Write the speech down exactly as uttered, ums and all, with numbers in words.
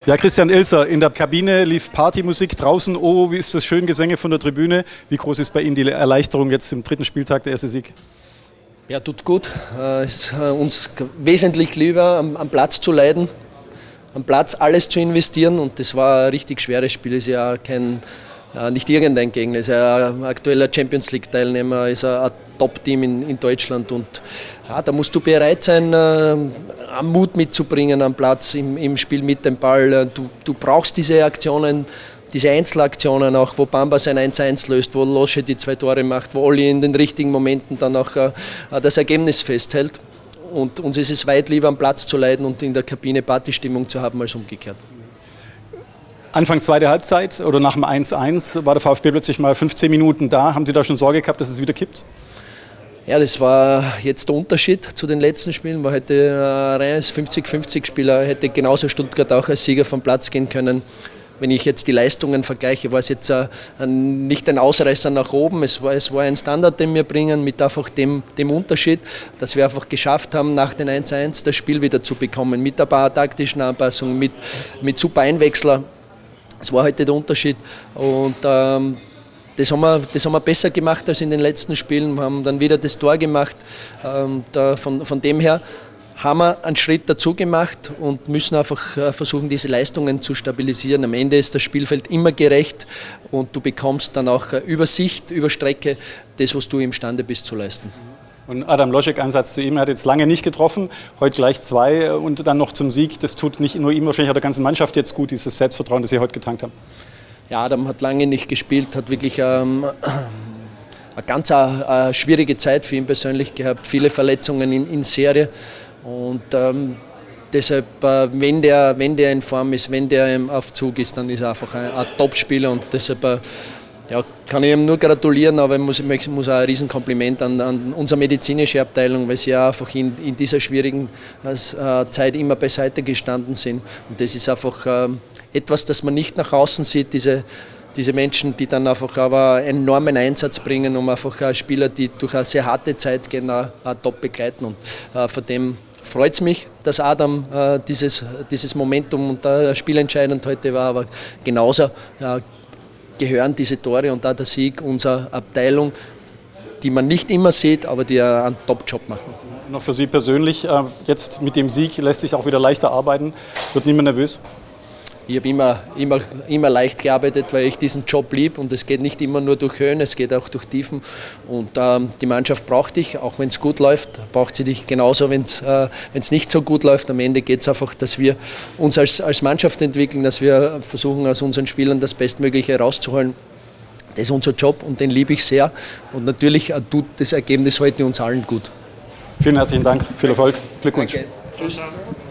Ja, Christian Ilser, in der Kabine lief Partymusik, draußen, oh, wie ist das schön, Gesänge von der Tribüne. Wie groß ist bei Ihnen die Erleichterung jetzt im dritten Spieltag, der erste Sieg? Ja, tut gut. Es ist uns wesentlich lieber, am, am Platz zu leiden, am Platz alles zu investieren, und das war ein richtig schweres Spiel. Es ist ja kein, nicht irgendein Gegner, es ist ein aktueller Champions League Teilnehmer, es ist ein Top-Team in, in Deutschland, und ja, da musst du bereit sein, äh, Mut mitzubringen am Platz im, im Spiel mit dem Ball. Du, du brauchst diese Aktionen, diese Einzelaktionen auch, wo Bamba sein eins eins löst, wo Losche die zwei Tore macht, wo Olli in den richtigen Momenten dann auch äh, das Ergebnis festhält. Und uns ist es weit lieber, am Platz zu leiden und in der Kabine Partystimmung zu haben, als umgekehrt. Anfang zweite Halbzeit oder nach dem eins eins war der VfB plötzlich mal fünfzehn Minuten da. Haben Sie da schon Sorge gehabt, dass es wieder kippt? Ja, das war jetzt der Unterschied zu den letzten Spielen. War heute ein reines fünfzig fünfzig Spieler, hätte genauso Stuttgart auch als Sieger vom Platz gehen können. Wenn ich jetzt die Leistungen vergleiche, war es jetzt ein, nicht ein Ausreißer nach oben, es war, es war ein Standard, den wir bringen, mit einfach dem, dem Unterschied, dass wir einfach geschafft haben, nach den eins eins das Spiel wieder zu bekommen, mit ein paar taktischen Anpassungen, mit, mit super Einwechsler. Das war heute der Unterschied, und ähm, das, haben wir, das haben wir besser gemacht als in den letzten Spielen. Wir haben dann wieder das Tor gemacht. Ähm, da von, von dem her haben wir einen Schritt dazu gemacht und müssen einfach äh, versuchen, diese Leistungen zu stabilisieren. Am Ende ist das Spielfeld immer gerecht, und du bekommst dann auch äh, über Sicht, über Strecke, das, was du imstande bist zu leisten. Und Adam Loschek, Ansatz zu ihm, er hat jetzt lange nicht getroffen, heute gleich zwei und dann noch zum Sieg. Das tut nicht nur ihm, wahrscheinlich auch der ganzen Mannschaft jetzt gut, dieses Selbstvertrauen, das Sie heute getankt haben. Ja, Adam hat lange nicht gespielt, hat wirklich ähm, eine ganz äh, schwierige Zeit für ihn persönlich gehabt, viele Verletzungen in, in Serie, und ähm, deshalb, äh, wenn, der, wenn der in Form ist, wenn der im Aufzug ist, dann ist er einfach ein, ein Top-Spieler, und deshalb äh, ja, kann ich ihm nur gratulieren, aber ich muss, ich muss auch ein Riesenkompliment an, an unsere medizinische Abteilung, weil sie ja einfach in, in dieser schwierigen äh, Zeit immer beiseite gestanden sind, und das ist einfach äh, etwas, das man nicht nach außen sieht, diese, diese Menschen, die dann einfach aber einen enormen Einsatz bringen, um einfach Spieler, die durch eine sehr harte Zeit gehen, auch, auch top begleiten. Und äh, von dem freut es mich, dass Adam äh, dieses, dieses Momentum und äh, spielentscheidend heute war, aber genauso äh, gehören diese Tore und auch der Sieg unserer Abteilung, die man nicht immer sieht, aber die einen Top-Job machen. Noch für Sie persönlich, äh, jetzt mit dem Sieg lässt sich auch wieder leichter arbeiten, wird niemand nervös? Ich habe immer, immer, immer leicht gearbeitet, weil ich diesen Job lieb, und es geht nicht immer nur durch Höhen, es geht auch durch Tiefen, und ähm, die Mannschaft braucht dich, auch wenn es gut läuft, braucht sie dich genauso, wenn es äh, nicht so gut läuft. Am Ende geht es einfach, dass wir uns als, als Mannschaft entwickeln, dass wir versuchen, aus unseren Spielern das Bestmögliche rauszuholen. Das ist unser Job, und den liebe ich sehr, und natürlich äh, tut das Ergebnis heute uns allen gut. Vielen herzlichen Dank, viel Erfolg, Glückwunsch. Danke. Tschüss.